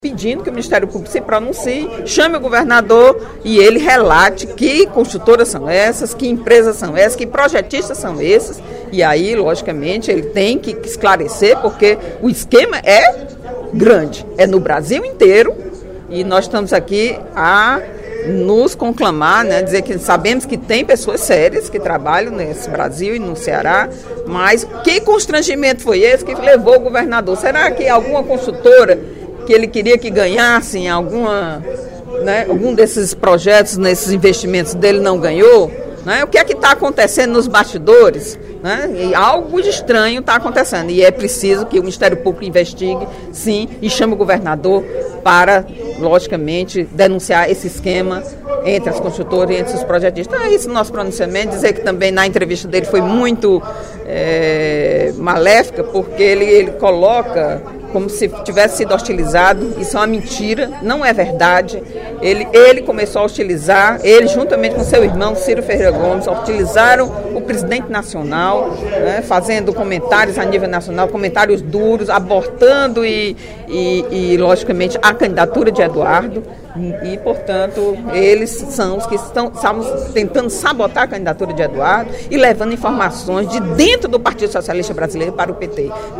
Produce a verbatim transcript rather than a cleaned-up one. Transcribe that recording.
Pedindo que o Ministério Público se pronuncie, chame o governador e ele relate que construtoras são essas, que empresas são essas, que projetistas são esses. E aí, logicamente, ele tem que esclarecer, porque o esquema é grande, é no Brasil inteiro, e nós estamos aqui a nos conclamar, né, dizer que sabemos que tem pessoas sérias que trabalham nesse Brasil e no Ceará, mas que constrangimento foi esse que levou o governador? Será que alguma construtora que ele queria que ganhassem alguma, né, algum desses projetos, nesses investimentos dele não ganhou? Né? O que é que está acontecendo nos bastidores? Né? E algo de estranho está acontecendo e é preciso que o Ministério Público investigue, sim, e chame o governador para, logicamente, denunciar esse esquema entre as construtoras e entre os projetistas. Então é isso o nosso pronunciamento, dizer que também na entrevista dele foi muito é, maléfica, porque ele, ele coloca como se tivesse sido hostilizado. Isso é uma mentira, não é verdade. Ele, ele começou a hostilizar, ele juntamente com seu irmão Ciro Ferreira Gomes, hostilizaram o presidente nacional, né, fazendo comentários a nível nacional, comentários duros, abortando e, e, e logicamente, a candidatura de Eduardo. E, portanto, eles são os que estão, estamos tentando sabotar a candidatura de Eduardo e levando informações de dentro do Partido Socialista Brasileiro para o P T.